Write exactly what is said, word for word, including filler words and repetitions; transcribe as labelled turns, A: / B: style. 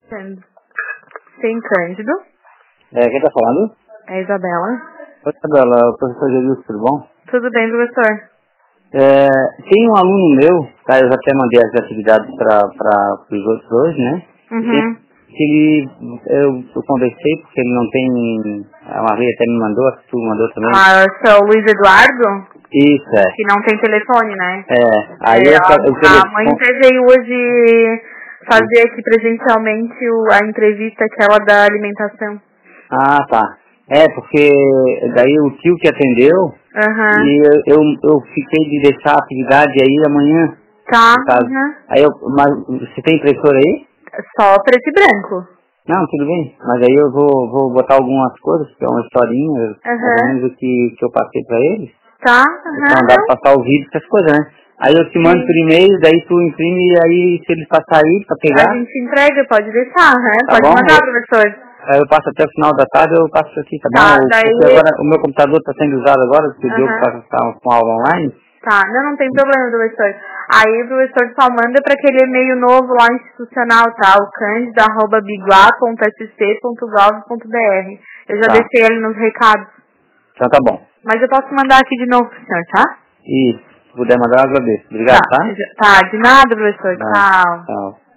A: Tem Cândido.
B: É, quem tá falando?
A: É a Isabela.
B: Oi, Isabela, o professor Jesus, tudo bom?
A: Tudo bem, professor?
B: É, tem um aluno meu, tá, eu já até mandei as atividades para os outros hoje, né?
A: Uhum.
B: Que ele, eu, eu conversei porque ele não tem, a Maria até me mandou, a tu mandou também.
A: Ah, eu sou o Luiz Eduardo,
B: Isso, é.
A: que não tem telefone, né?
B: É, aí
A: É,
B: eu,
A: a,
B: eu,
A: a mãe até veio hoje fazer aqui presencialmente o, a entrevista aquela da alimentação.
B: Ah, tá. É, porque daí o tio que atendeu,
A: Aham.
B: e eu, eu, eu fiquei de deixar a atividade aí amanhã,
A: Tá,
B: no caso.
A: uhum.
B: Aí eu, mas você tem impressora aí?
A: Só preto e branco.
B: Não, tudo bem. Mas aí eu vou, vou botar algumas coisas, que é uma historinha, mais ou
A: Aham.
B: menos o que, que eu passei pra eles.
A: Tá,
B: Então dá
A: aham.
B: pra passar o vídeo, essas coisas, né? Aí eu te mando
A: Sim.
B: por e-mail, daí tu imprime e aí se eles passar aí pra
A: A
B: pegar,
A: gente entrega, pode deixar, né?
B: tá
A: Pode
B: bom?
A: mandar,
B: Eu,
A: professor.
B: aí eu passo até o final da tarde, eu passo isso aqui, tá
A: Tá,
B: bom? Porque
A: daí...
B: agora o meu computador tá sendo usado agora, porque o Diogo
A: Aham.
B: tá, tá com aula online.
A: Tá, não, não tem problema, professor. Aí o professor só manda para aquele e-mail novo lá institucional, tá? O cândido arroba biguá ponto s c ponto gov ponto b r. Eu já
B: Tá,
A: deixei ele nos recados.
B: então tá bom.
A: Mas eu posso mandar aqui de novo pro senhor, tá?
B: E se puder mandar, eu agradeço.
A: Tá,
B: Obrigado, tá?
A: já- tá, de nada, professor.
B: Tá,
A: Tchau.
B: tchau.